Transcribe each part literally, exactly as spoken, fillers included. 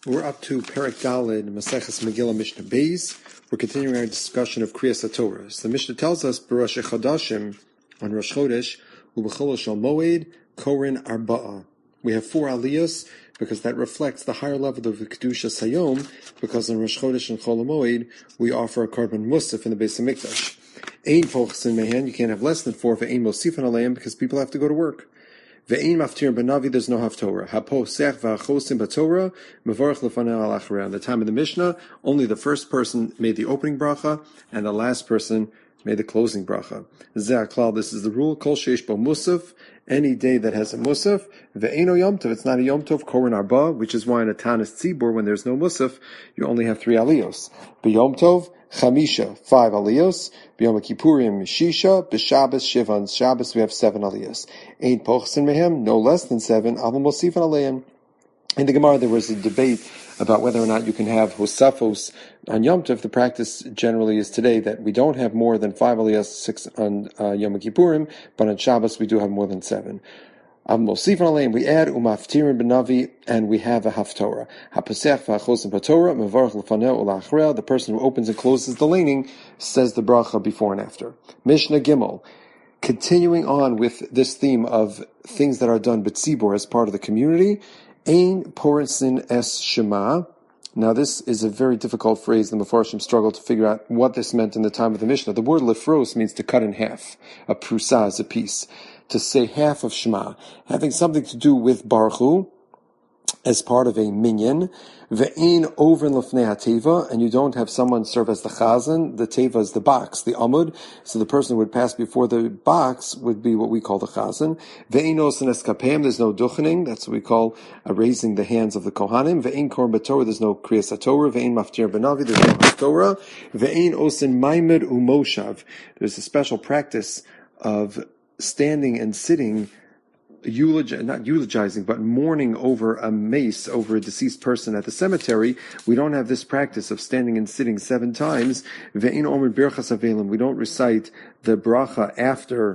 We're up to Perek Daled, Maseches Megillah Mishnah Beis. We're continuing our discussion of Kriyas HaTorah. So the Mishnah tells us, B'Rosh Chodashim, on Rosh Chodesh, U'B'Chol Shal Moed, Korin Arba'a. We have four aliyos, because that reflects the higher level of the Kedusha Sayom, because on Rosh Chodesh and Chol Moed, we offer a Korban Musaf in the Beis HaMikdash. Ein Fochsin Mehen, you can't have less than four, Ve'ein Mosifan Aleim, because people have to go to work. Ve'ein maftir b'navi, there's no haftorah. Haposech v'achosim b'torah, mevorach lefanei al acharei. In the time of the Mishnah, only the first person made the opening bracha, and the last person made the closing bracha. Zeh klal, this is the rule. Kol sheish bo musaf, any day that has a musaf, ve'eino yom tov, it's not a yom tov, korin arba, which is why in a tanis tzibur, when there's no musaf, you only have three aliyos. B'yom tov, Chamisha, five aliyos. B'Yom Kippurim, Shisha. B'Shabbos, Shiva. On Shabbos, we have seven aliyos. Ein pochsin mehem, no less than seven. Aval mosifan aleim. In the Gemara, there was a debate about whether or not you can have hosafos on Yom Tov. The practice generally is today that we don't have more than five aliyos, six on uh, Yom Kippurim, but on Shabbos we do have more than seven. We add umaftirin b'navi, and we have a haftorah. Hapasech v'achosim b'torah, mevarach lefanei ul'achrei. The person who opens and closes the laning says the bracha before and after. Mishnah Gimel, continuing on with this theme of things that are done b'tzibur as part of the community. Ein porinsin es shema. Now this is a very difficult phrase. The Mefarshim struggled to figure out what this meant in the time of the Mishnah. The word lefros means to cut in half. A prusa is a piece. To say half of Shema, having something to do with Baruch Hu, as part of a minyan, ve'ein over lefnei hateva, and you don't have someone serve as the chazan. The teva is the box, the amud. So the person who would pass before the box would be what we call the chazan. Ve'ein osen eskapeim, there's no duchening. That's what we call uh, raising the hands of the kohanim. Ve'ein korban b'torah, there's no kriyas haTorah. Ve'ein maftir b'navi, there's no haftorah. Ve'ein osen maimed umoshav, there's a special practice of standing and sitting, eulogi- not eulogizing, but mourning over a mace, over a deceased person at the cemetery. We don't have this practice of standing and sitting seven times. Ve'in omer birchas avelim, we don't recite the bracha after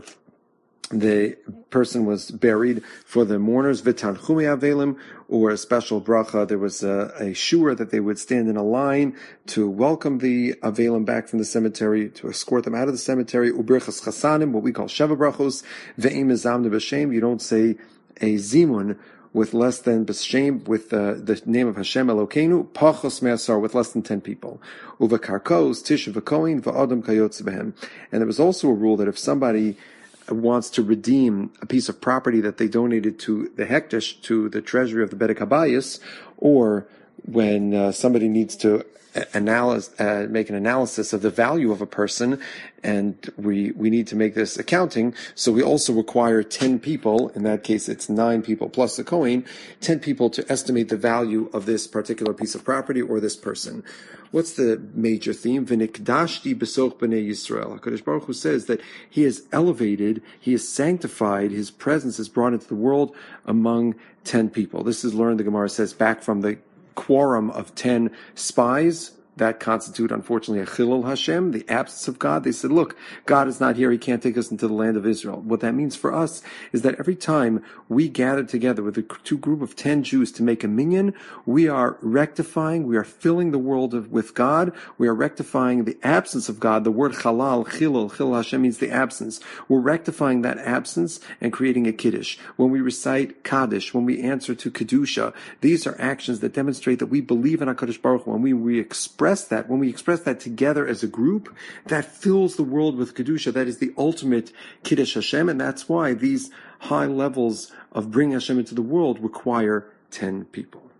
the person was buried for the mourners, v'tanchumi avelim, or a special bracha. There was a, a shura that they would stand in a line to welcome the avelim back from the cemetery, to escort them out of the cemetery. Uberchas chasanim, what we call sheva brachos. Ve'im mizamne b'shem, you don't say a zimun with less than b'shem, with uh, the name of Hashem Elokeinu, pachos me'asar, with less than ten people. Uvekarkos, tisha v'koin, v'adam kayotz behem. And there was also a rule that if somebody wants to redeem a piece of property that they donated to the hektish, to the treasury of the Bedek Habayis, or when uh, somebody needs to analyze, uh, make an analysis of the value of a person, and we we need to make this accounting, so we also require ten people, in that case it's nine people plus the Kohen, ten people to estimate the value of this particular piece of property or this person. What's the major theme? V'nikdashti b'soch b'nei Yisrael. HaKadosh Baruch Hu says that He is elevated, He is sanctified, His presence is brought into the world among ten people. This is learned, the Gemara says, back from the quorum of ten spies that constitute, unfortunately, a chilul Hashem, the absence of God. They said, look, God is not here, He can't take us into the land of Israel. What that means for us is that every time we gather together with a two group of ten Jews to make a minyan, we are rectifying, we are filling the world of, with God, we are rectifying the absence of God. The word halal, chilul, chilul Hashem means the absence. We're rectifying that absence and creating a kiddush. When we recite Kaddish, when we answer to Kedusha, these are actions that demonstrate that we believe in HaKadosh Baruch Hu. When we, we express that, when we express that together as a group, that fills the world with Kedusha. That is the ultimate Kiddush Hashem, and that's why these high levels of bringing Hashem into the world require ten people.